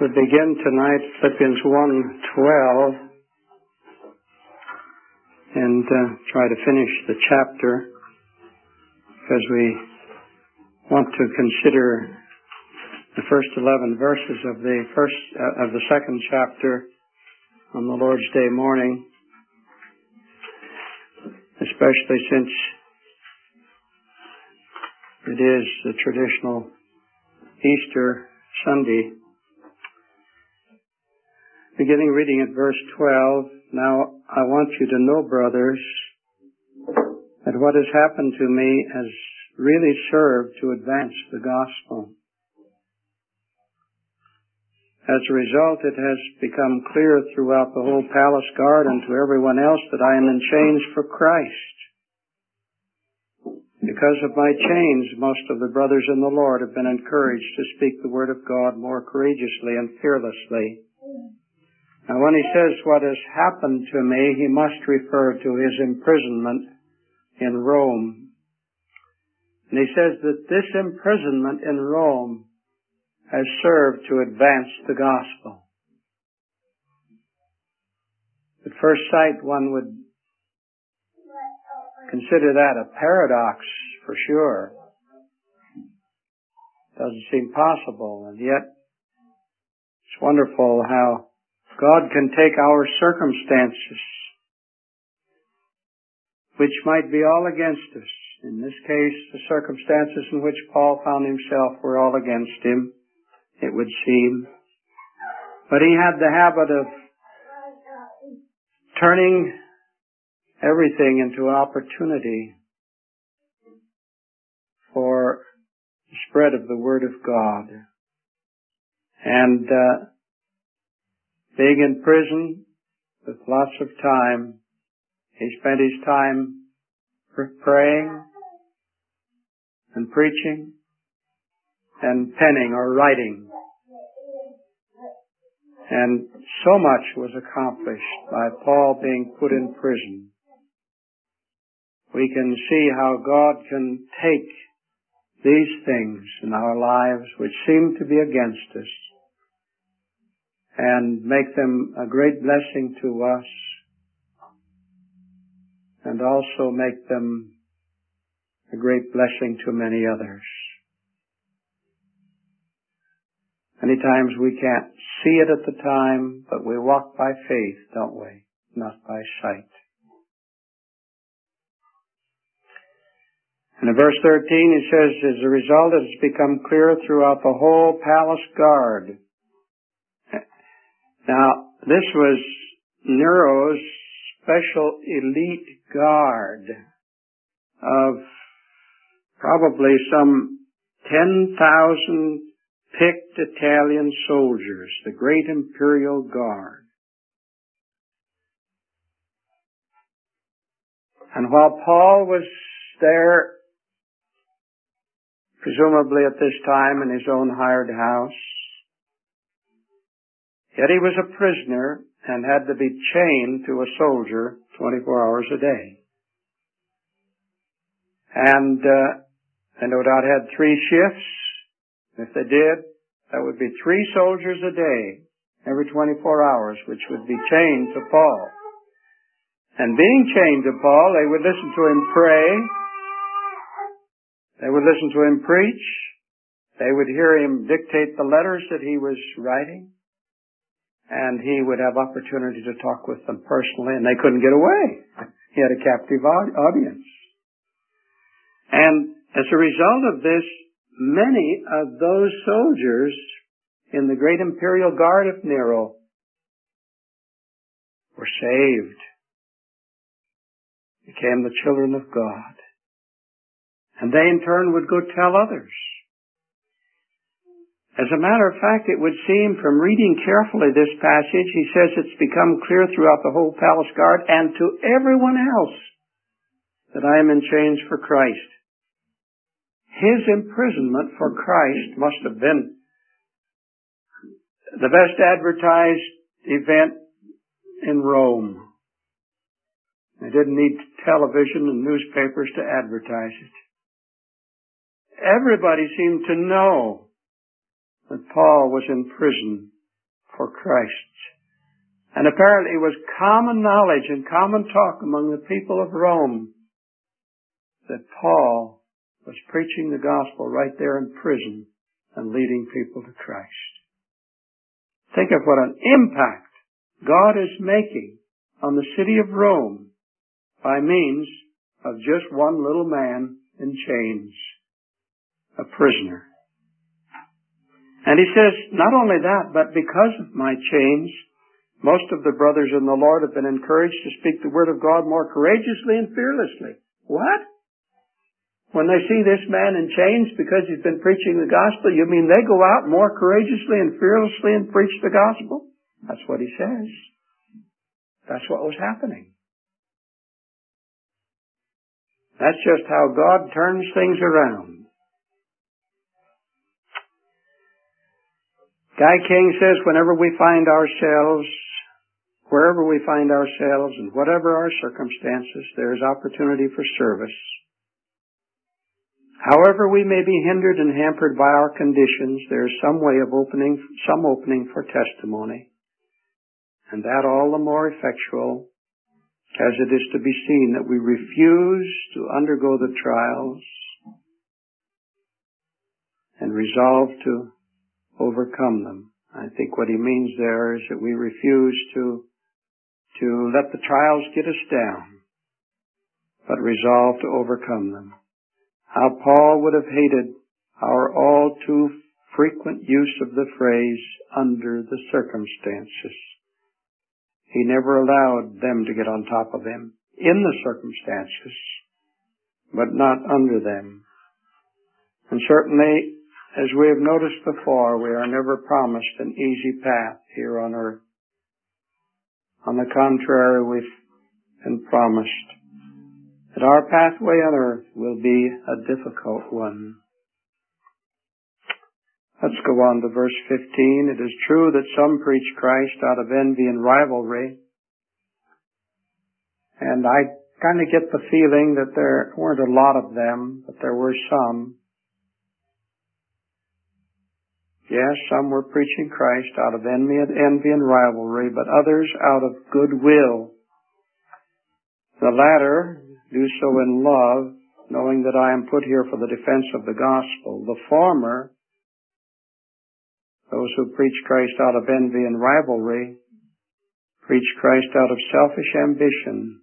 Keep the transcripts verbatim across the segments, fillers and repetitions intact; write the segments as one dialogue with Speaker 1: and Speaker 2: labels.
Speaker 1: We begin tonight Philippians one twelve and uh, try to finish the chapter because we want to consider the first eleven verses of the first uh, of the second chapter on the Lord's Day morning, especially since it is the traditional Easter Sunday. Beginning reading at verse twelve, now I want you to know, brothers, that what has happened to me has really served to advance the gospel. As a result, it has become clear throughout the whole palace guard and to everyone else that I am in chains for Christ. Because of my chains, most of the brothers in the Lord have been encouraged to speak the word of God more courageously and fearlessly. Now, when he says what has happened to me, he must refer to his imprisonment in Rome. And he says that this imprisonment in Rome has served to advance the gospel. At first sight, one would consider that a paradox for sure. Doesn't seem possible, and yet it's wonderful how God can take our circumstances, which might be all against us. In this case, the circumstances in which Paul found himself were all against him, it would seem. But he had the habit of turning everything into an opportunity for the spread of the Word of God. And uh, being in prison with lots of time, he spent his time praying and preaching and penning or writing. And so much was accomplished by Paul being put in prison. We can see how God can take these things in our lives which seem to be against us and make them a great blessing to us, and also make them a great blessing to many others. Many times we can't see it at the time, but we walk by faith, don't we? Not by sight. And in verse thirteen it says, as a result it has become clear throughout the whole palace guard. Now, this was Nero's special elite guard of probably some ten thousand picked Italian soldiers, the great imperial guard. And while Paul was there, presumably at this time in his own hired house, yet he was a prisoner and had to be chained to a soldier twenty-four hours a day. And uh, they no doubt had three shifts. If they did, that would be three soldiers a day, every twenty-four hours, which would be chained to Paul. And being chained to Paul, they would listen to him pray. They would listen to him preach. They would hear him dictate the letters that he was writing. And he would have opportunity to talk with them personally, and they couldn't get away. He had a captive audience. And as a result of this, many of those soldiers in the great imperial guard of Nero were saved, became the children of God. And they in turn would go tell others. As a matter of fact, it would seem from reading carefully this passage, he says it's become clear throughout the whole palace guard and to everyone else that I am in chains for Christ. His imprisonment for Christ must have been the best advertised event in Rome. They didn't need television and newspapers to advertise it. Everybody seemed to know that Paul was in prison for Christ. And apparently it was common knowledge and common talk among the people of Rome that Paul was preaching the gospel right there in prison and leading people to Christ. Think of what an impact God is making on the city of Rome by means of just one little man in chains, a prisoner. And he says, not only that, but because of my chains, most of the brothers in the Lord have been encouraged to speak the word of God more courageously and fearlessly. What? When they see this man in chains because he's been preaching the gospel, you mean they go out more courageously and fearlessly and preach the gospel? That's what he says. That's what was happening. That's just how God turns things around. Guy King says, whenever we find ourselves, wherever we find ourselves, and whatever our circumstances, there is opportunity for service. However we may be hindered and hampered by our conditions, there is some way of opening, some opening for testimony. And that all the more effectual as it is to be seen that we refuse to undergo the trials and resolve to overcome them. I think what he means there is that we refuse to, to let the trials get us down, but resolve to overcome them. How Paul would have hated our all too frequent use of the phrase, under the circumstances. He never allowed them to get on top of him in the circumstances, but not under them. And certainly, as we have noticed before, we are never promised an easy path here on earth. On the contrary, we've been promised that our pathway on earth will be a difficult one. Let's go on to verse fifteen. It is true that some preach Christ out of envy and rivalry. And I kind of get the feeling that there weren't a lot of them, but there were some. Yes, some were preaching Christ out of envy and rivalry, but others out of goodwill. The latter do so in love, knowing that I am put here for the defense of the gospel. The former, those who preach Christ out of envy and rivalry, preach Christ out of selfish ambition,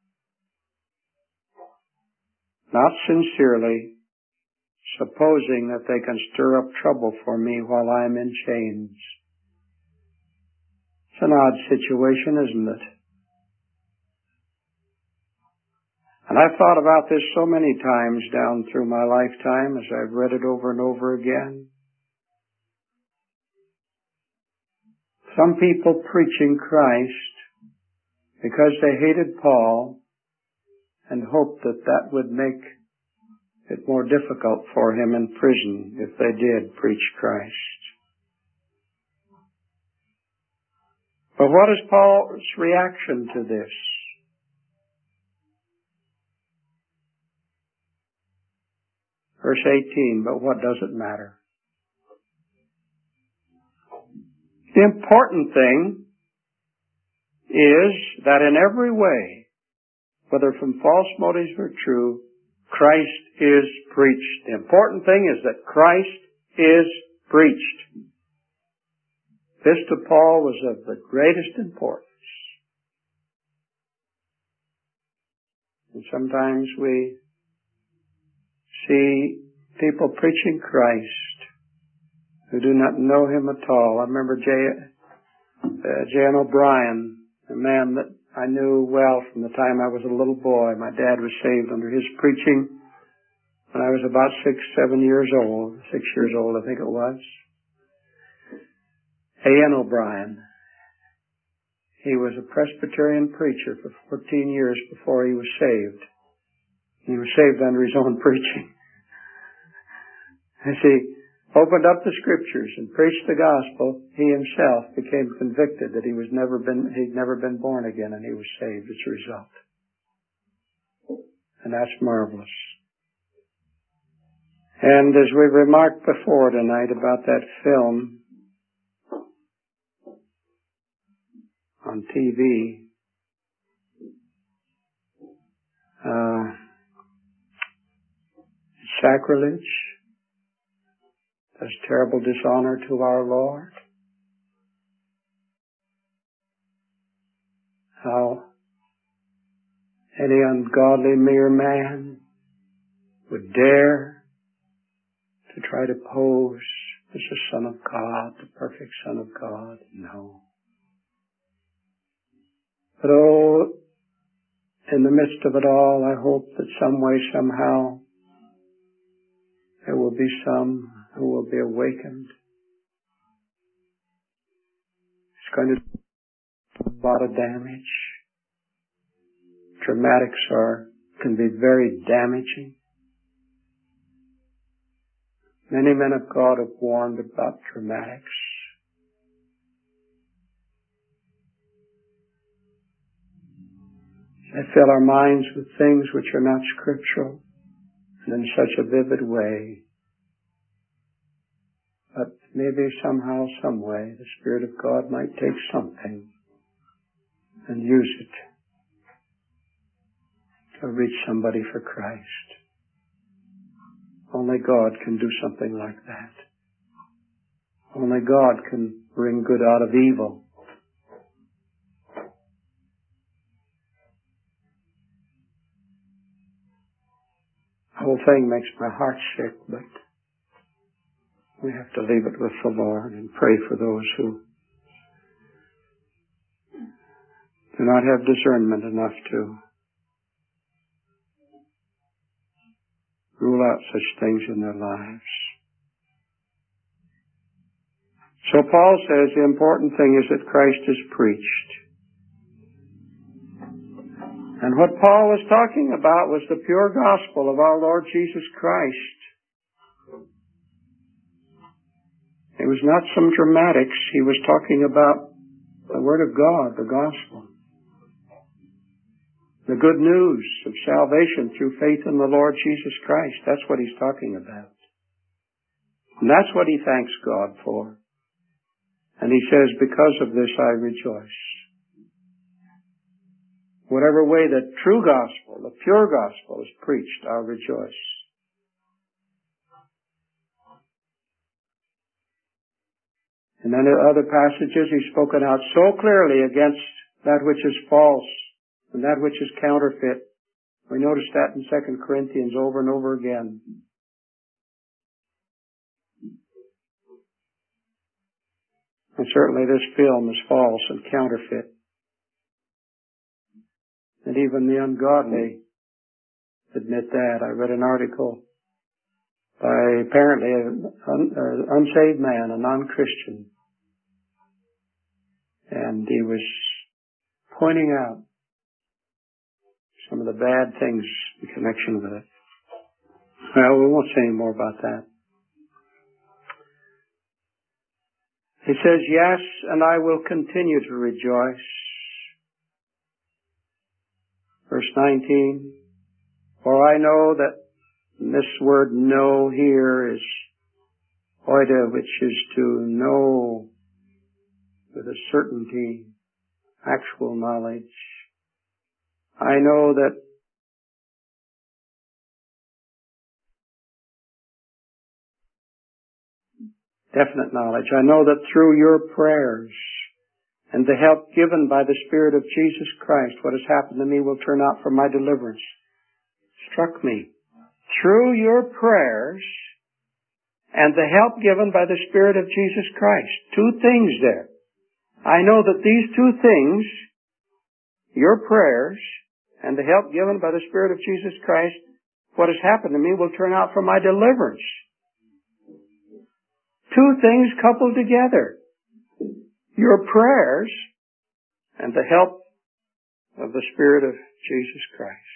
Speaker 1: not sincerely, supposing that they can stir up trouble for me while I am in chains. It's an odd situation, isn't it? And I've thought about this so many times down through my lifetime as I've read it over and over again. Some people preaching Christ because they hated Paul and hoped that that would make it more difficult for him in prison if they did preach Christ. But what is Paul's reaction to this? Verse eighteen, but what does it matter? The important thing is that in every way, whether from false motives or true, Christ is preached. The important thing is that Christ is preached. This to Paul was of the greatest importance. And sometimes we see people preaching Christ who do not know Him at all. I remember J. Uh, J N O'Brien, a man that I knew well from the time I was a little boy. My dad was saved under his preaching when I was about six, seven years old. Six years old, I think it was. A N O'Brien. He was a Presbyterian preacher for fourteen years before he was saved. He was saved under his own preaching. As he opened up the Scriptures and preached the gospel, he himself became convicted that he was never been, he'd never been born again, and he was saved as a result. And that's marvelous. And as we remarked before tonight about that film, on T V. Uh, sacrilege. Does terrible dishonor to our Lord. How any ungodly mere man would dare to try to pose as the Son of God, the perfect Son of God. No. But oh, in the midst of it all, I hope that some way, somehow, there will be some who will be awakened. It's going to do a lot of damage. Dramatics are, can be very damaging. Many men of God have warned about dramatics. They fill our minds with things which are not scriptural and in such a vivid way. But maybe somehow, some way, the Spirit of God might take something and use it to reach somebody for Christ. Only God can do something like that. Only God can bring good out of evil. The whole thing makes my heart sick, but we have to leave it with the Lord and pray for those who do not have discernment enough to rule out such things in their lives. So Paul says the important thing is that Christ is preached. And what Paul was talking about was the pure gospel of our Lord Jesus Christ. It was not some dramatics. He was talking about the Word of God, the gospel. The good news of salvation through faith in the Lord Jesus Christ. That's what he's talking about. And that's what he thanks God for. And he says, because of this I rejoice. Whatever way the true gospel, the pure gospel is preached, I'll rejoice. And then in other passages, he's spoken out so clearly against that which is false and that which is counterfeit. We notice that in Second Corinthians over and over again. And certainly this film is false and counterfeit. And even the ungodly admit that. I read an article by apparently an un, unsaved man, a non-Christian. And he was pointing out some of the bad things in connection with it. Well, we won't say any more about that. He says, yes, and I will continue to rejoice. Verse nineteen, for I know that this word know here is oida, which is to know with a certainty, actual knowledge. I know that definite knowledge. I know that through your prayers and the help given by the Spirit of Jesus Christ, what has happened to me will turn out for my deliverance. Struck me. Through your prayers and the help given by the Spirit of Jesus Christ. Two things there. I know that these two things, your prayers and the help given by the Spirit of Jesus Christ, what has happened to me will turn out for my deliverance. Two things coupled together. Your prayers and the help of the Spirit of Jesus Christ.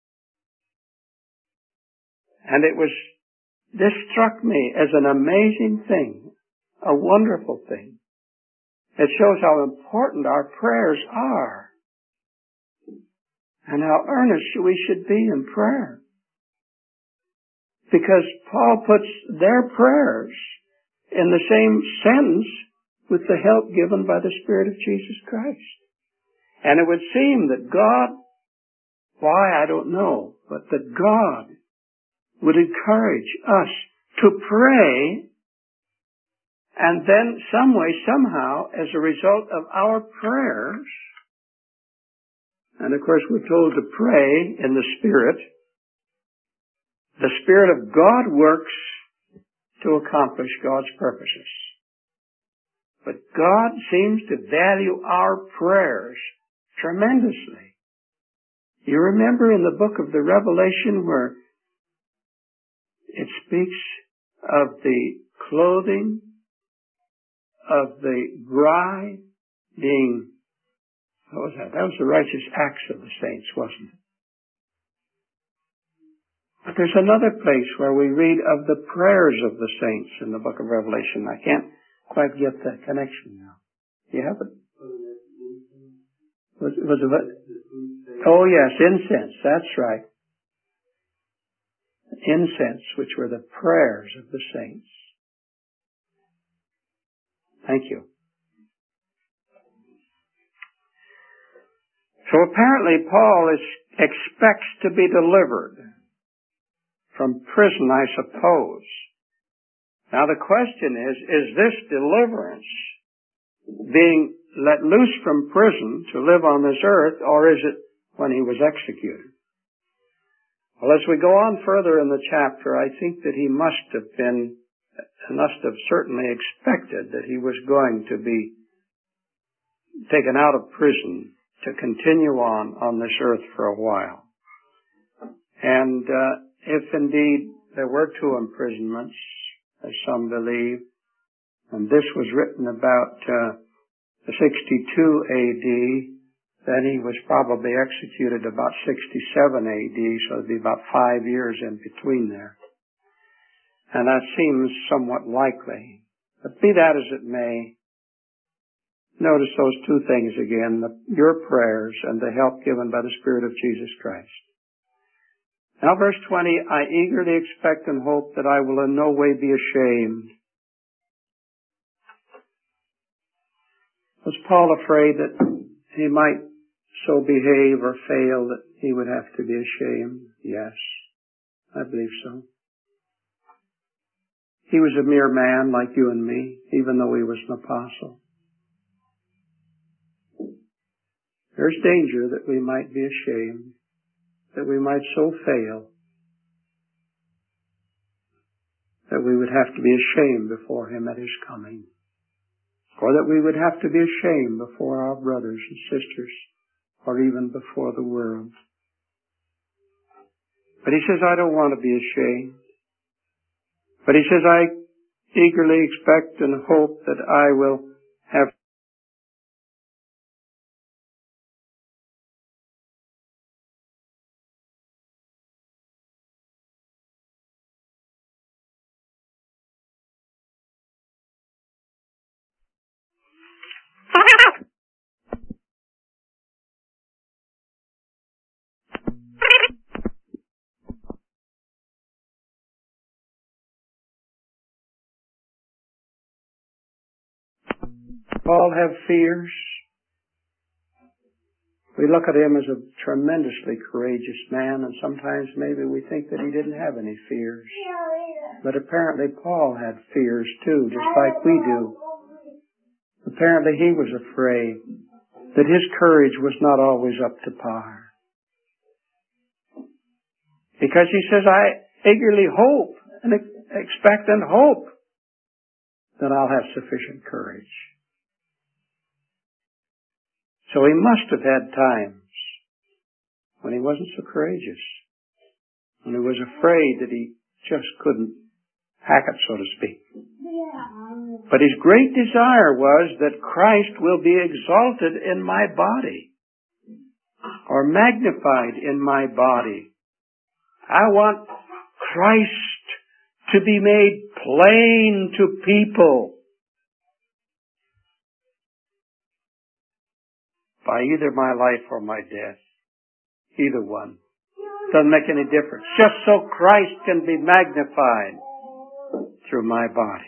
Speaker 1: And it was, this struck me as an amazing thing, a wonderful thing. It shows how important our prayers are and how earnest we should be in prayer. Because Paul puts their prayers in the same sentence with the help given by the Spirit of Jesus Christ. And it would seem that God, why I don't know, but that God would encourage us to pray, and then some way, somehow, as a result of our prayers, and of course we're told to pray in the Spirit, the Spirit of God works to accomplish God's purposes. But God seems to value our prayers tremendously. You remember in the book of the Revelation where it speaks of the clothing of the bride being, what was that? That was the righteous acts of the saints, wasn't it? But there's another place where we read of the prayers of the saints in the book of Revelation. I can't quite get that connection now. You have it? Was, was it what? Oh yes, incense. That's right. Incense, which were the prayers of the saints. Thank you. So apparently Paul is, expects to be delivered from prison, I suppose. Now the question is, is this deliverance being let loose from prison to live on this earth, or is it when he was executed? Well, as we go on further in the chapter, I think that he must have been, must have certainly expected that he was going to be taken out of prison to continue on on this earth for a while. And uh, if indeed there were two imprisonments, as some believe, and this was written about uh, sixty-two A D, then he was probably executed about sixty-seven A D, so it'd be about five years in between there. And that seems somewhat likely. But be that as it may, notice those two things again, the, your prayers and the help given by the Spirit of Jesus Christ. Now verse twenty, I eagerly expect and hope that I will in no way be ashamed. Was Paul afraid that he might so behave or fail that he would have to be ashamed? Yes, I believe so. He was a mere man like you and me, even though he was an apostle. There's danger that we might be ashamed, that we might so fail that we would have to be ashamed before him at his coming, or that we would have to be ashamed before our brothers and sisters, or even before the world. But he says, I don't want to be ashamed. But he says, I eagerly expect and hope that I will have Paul have fears? We look at him as a tremendously courageous man, and sometimes maybe we think that he didn't have any fears. But apparently Paul had fears too, just like we do. Apparently he was afraid that his courage was not always up to par. Because he says, I eagerly hope and expect and hope that I'll have sufficient courage. So he must have had times when he wasn't so courageous, when he was afraid that he just couldn't hack it, so to speak. But his great desire was that Christ will be exalted in my body, or magnified in my body. I want Christ to be made plain to people by either my life or my death. Either one. Doesn't make any difference. Just so Christ can be magnified through my body.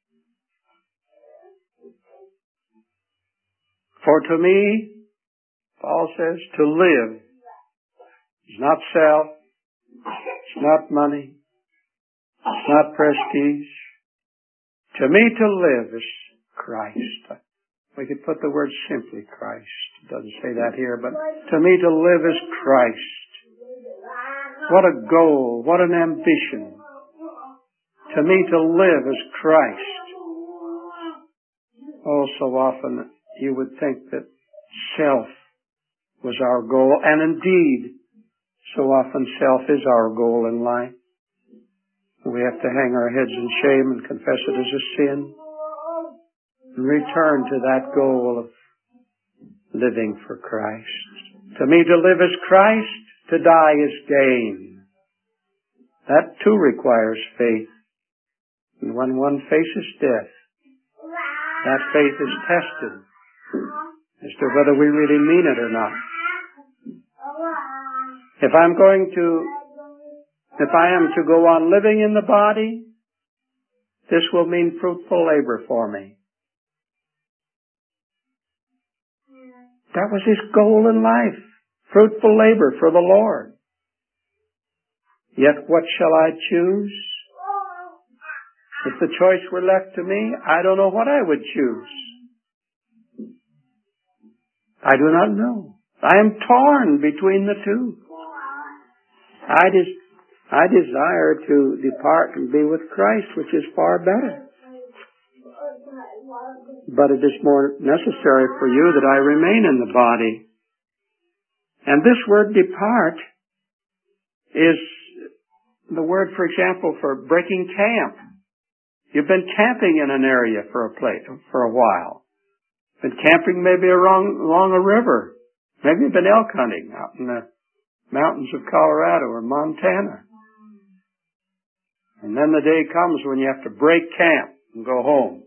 Speaker 1: For to me, Paul says, to live is not self, it's not money, it's not prestige. To me to live is Christ. We could put the word simply Christ. It doesn't say that here, but to me to live is Christ. What a goal, what an ambition. To me to live is Christ. Oh, so often you would think that self was our goal, and indeed, so often self is our goal in life. We have to hang our heads in shame and confess it as a sin and return to that goal of living for Christ. To me to live is Christ, to die is gain. That too requires faith. And when one faces death, that faith is tested as to whether we really mean it or not. If I'm going to, if I am to go on living in the body, this will mean fruitful labor for me. That was his goal in life, fruitful labor for the Lord. Yet what shall I choose? If the choice were left to me, I don't know what I would choose. I do not know. I am torn between the two. I, des- I desire to depart and be with Christ, which is far better. But it is more necessary for you that I remain in the body. And this word depart is the word, for example, for breaking camp. You've been camping in an area for a place, for a while. Been camping maybe along, along a river. Maybe you've been elk hunting out in the mountains of Colorado or Montana. And then the day comes when you have to break camp and go home.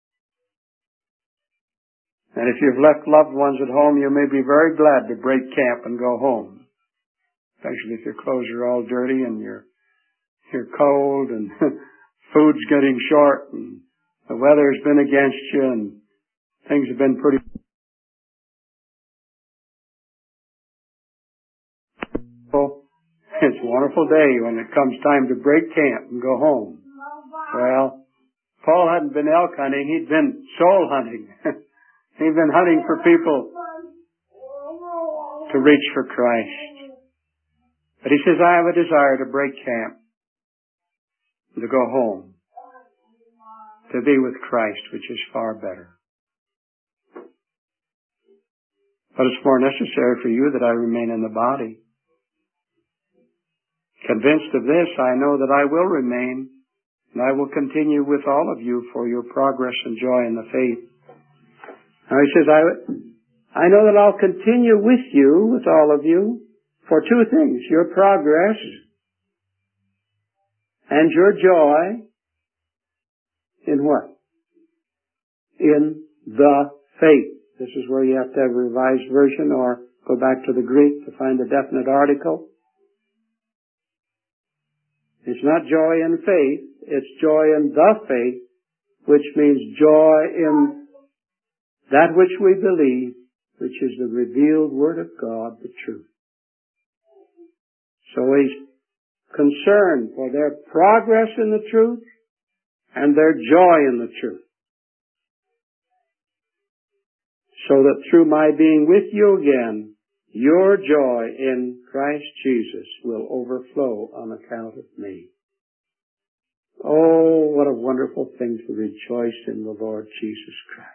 Speaker 1: And if you've left loved ones at home, you may be very glad to break camp and go home. Especially if your clothes are all dirty and you're, you're cold and food's getting short and the weather's been against you and things have been pretty... It's a wonderful day when it comes time to break camp and go home. Well, Paul hadn't been elk hunting, he'd been soul hunting. He'd been hunting for people to reach for Christ. But he says, I have a desire to break camp, to go home, to be with Christ, which is far better. But it's more necessary for you that I remain in the body. Convinced of this, I know that I will remain, and I will continue with all of you for your progress and joy in the faith. Now he says, I, I know that I'll continue with you, with all of you, for two things, your progress and your joy in what? In the faith. This is where you have to have a revised version or go back to the Greek to find a definite article. It's not joy in faith, it's joy in the faith, which means joy in that which we believe, which is the revealed Word of God, the truth. So he's concerned for their progress in the truth and their joy in the truth. So that through my being with you again, your joy in Christ Jesus will overflow on account of me. Oh, what a wonderful thing to rejoice in the Lord Jesus Christ.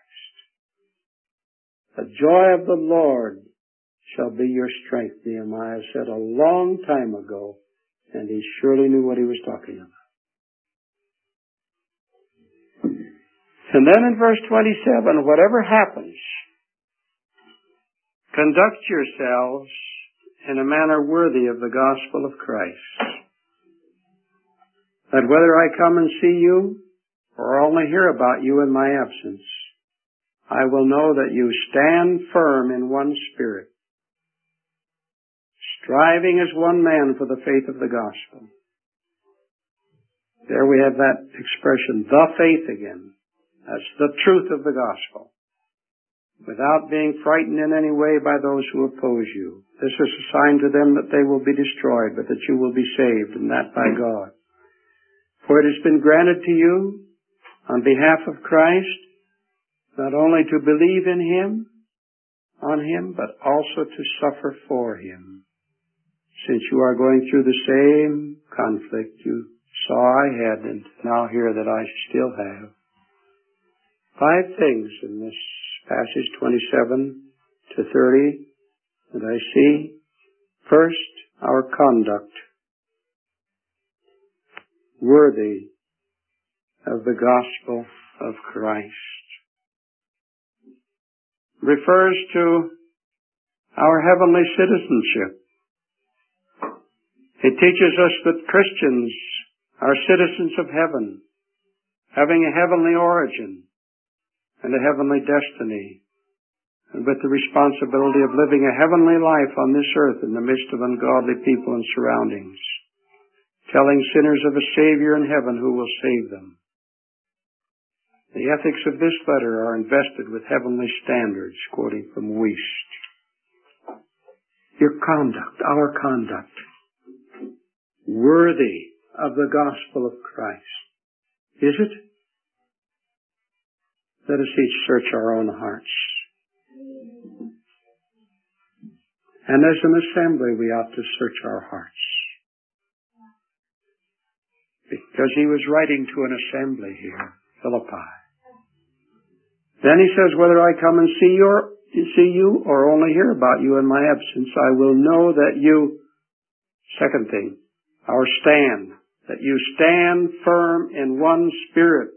Speaker 1: The joy of the Lord shall be your strength, Nehemiah said a long time ago, and he surely knew what he was talking about. And then in verse twenty-seven, whatever happens, conduct yourselves in a manner worthy of the gospel of Christ. That whether I come and see you or only hear about you in my absence, I will know that you stand firm in one spirit, striving as one man for the faith of the gospel. There we have that expression, the faith again. That's the truth of the gospel. without being frightened in any way by those who oppose you. This is a sign to them that they will be destroyed, but that you will be saved, and that by God. For it has been granted to you, on behalf of Christ, not only to believe in Him, on Him, but also to suffer for Him. Since you are going through the same conflict you saw I had, and now hear that I still have. Five things in this passage, twenty-seven to thirty, that I see. First, our conduct, worthy of the gospel of Christ. Refers to our heavenly citizenship. It teaches us that Christians are citizens of heaven, having a heavenly origin and a heavenly destiny, and with the responsibility of living a heavenly life on this earth in the midst of ungodly people and surroundings, telling sinners of a Savior in heaven who will save them. The ethics of this letter are invested with heavenly standards, quoting from Wuest. Your conduct, our conduct, worthy of the gospel of Christ. Is it? Let us each search our own hearts. And as an assembly, we ought to search our hearts. Because he was writing to an assembly here, Philippi. Then he says, whether I come and see you, or, see you or only hear about you in my absence, I will know that you, second thing, our stand, that you stand firm in one spirit.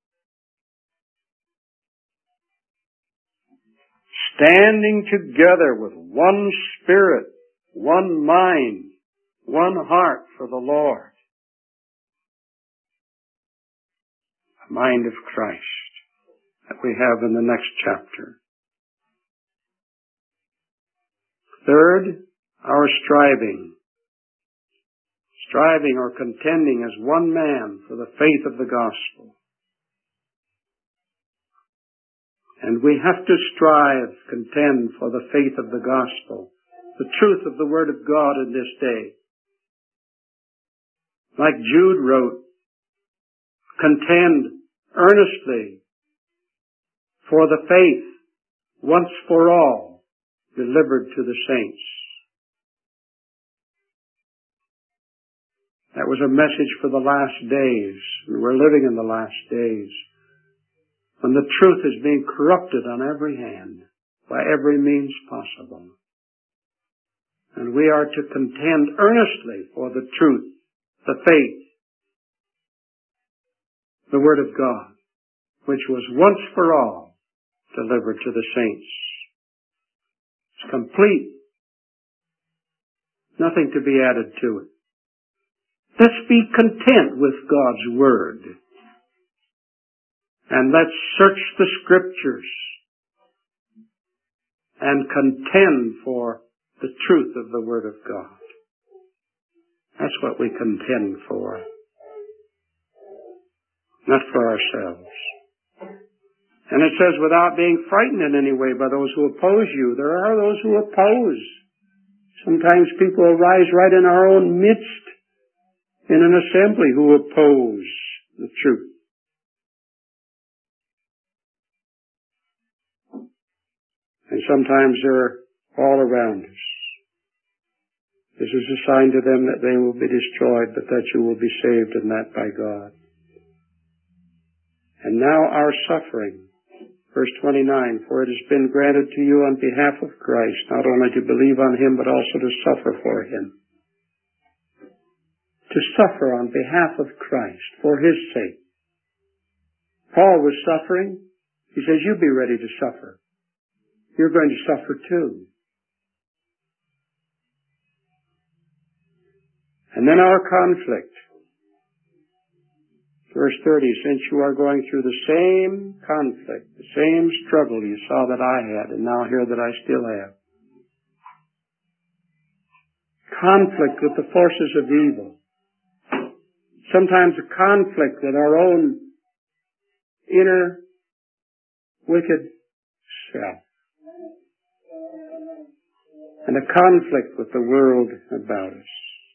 Speaker 1: Standing together with one spirit, one mind, one heart for the Lord. The mind of Christ that we have in the next chapter. Third, our striving. Striving or contending as one man for the faith of the gospel. And we have to strive, contend for the faith of the gospel, the truth of the Word of God in this day. Like Jude wrote, contend earnestly for the faith once for all delivered to the saints. That was a message for the last days. And we're living in the last days. When the truth is being corrupted on every hand, by every means possible. And we are to contend earnestly for the truth, the faith, the Word of God, which was once for all delivered to the saints. It's complete. Nothing to be added to it. Let's be content with God's Word. And let's search the Scriptures and contend for the truth of the Word of God. That's what we contend for. Not for ourselves. And it says, without being frightened in any way by those who oppose you. There are those who oppose. Sometimes people arise right in our own midst in an assembly who oppose the truth. And sometimes they're all around us. This is a sign to them that they will be destroyed, but that you will be saved, and that by God. And now our suffering. Verse twenty-nine, for it has been granted to you on behalf of Christ, not only to believe on Him, but also to suffer for Him. To suffer on behalf of Christ, for His sake. Paul was suffering. He says, you be ready to suffer. You're going to suffer too. And then our conflict. Verse thirty, since you are going through the same conflict, the same struggle you saw that I had, and now hear that I still have. Conflict with the forces of evil. Sometimes a conflict with our own inner wicked self. and a conflict with the world about us.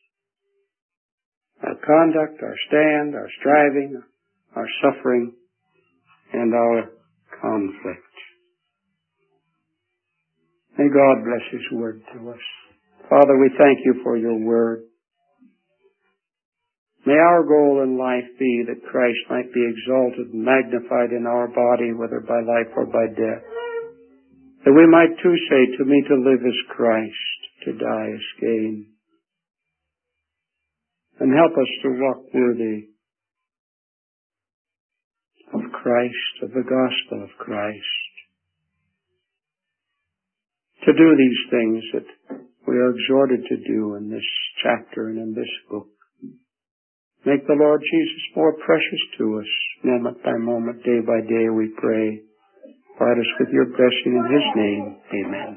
Speaker 1: Our conduct, our stand, our striving, our suffering, and our conflict. May God bless His Word to us. Father, we thank You for Your Word. May our goal in life be that Christ might be exalted and magnified in our body, whether by life or by death. That we might too say, to me to live is Christ, to die is gain. And help us to walk worthy of Christ, of the gospel of Christ. To do these things that we are exhorted to do in this chapter and in this book. Make the Lord Jesus more precious to us, moment by moment, day by day, we pray. Guard us with Your blessing in His name. Amen.